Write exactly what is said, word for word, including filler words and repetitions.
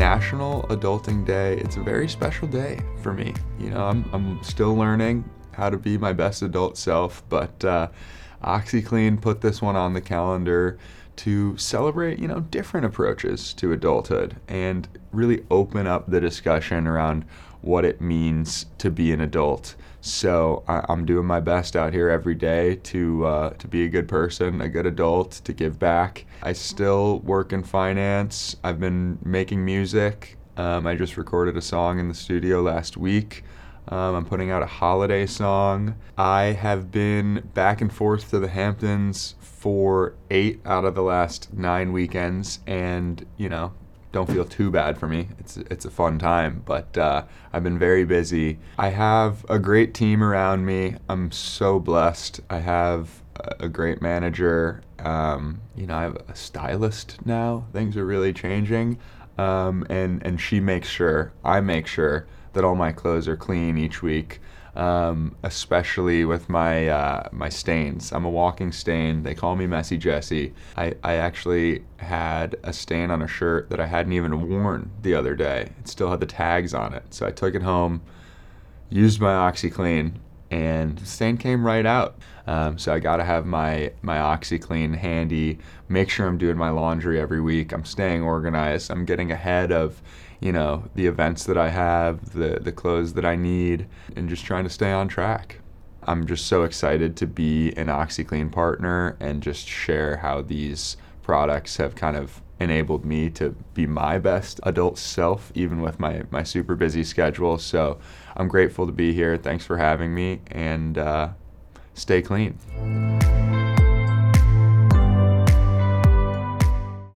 National Adulting Day. It's a very special day for me. You know, I'm, I'm still learning how to be my best adult self, but uh, OxiClean put this one on the calendar to celebrate, you know, different approaches to adulthood and really open up the discussion around what it means to be an adult. So I, I'm doing my best out here every day to uh, to be a good person, a good adult, to give back. I still work in finance. I've been making music. Um, I just recorded a song in the studio last week. Um, I'm putting out a holiday song. I have been back and forth to the Hamptons for eight out of the last nine weekends, and you know, don't feel too bad for me. It's it's a fun time, but uh, I've been very busy. I have a great team around me. I'm so blessed. I have a great manager. Um, you know, I have a stylist now. Things are really changing, um, and and she makes sure, I make sure that all my clothes are clean each week. Um, especially with my uh, my stains. I'm a walking stain. They call me Messy Jesse. I, I actually had a stain on a shirt that I hadn't even worn the other day. It still had the tags on it. So I took it home, used my OxiClean, and the stain came right out. Um, so I gotta have my, my OxiClean handy, make sure I'm doing my laundry every week. I'm staying organized. I'm getting ahead of, you know, the events that I have, the, the clothes that I need, and just trying to stay on track. I'm just so excited to be an OxiClean partner and just share how these products have kind of enabled me to be my best adult self, even with my, my super busy schedule. So I'm grateful to be here. Thanks for having me, and uh, stay clean.